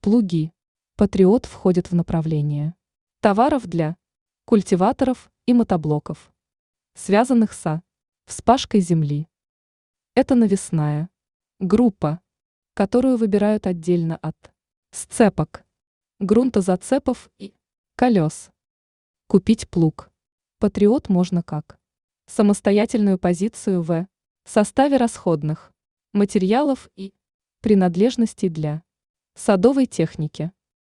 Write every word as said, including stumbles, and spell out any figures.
Плуги. Патриот входит в направление товаров для культиваторов и мотоблоков, связанных со вспашкой земли. Это навесная группа, которую выбирают отдельно от сцепок, грунтозацепов и колес. Купить плуг. Патриот можно как самостоятельную позицию в составе расходных материалов и принадлежностей для садовой техники.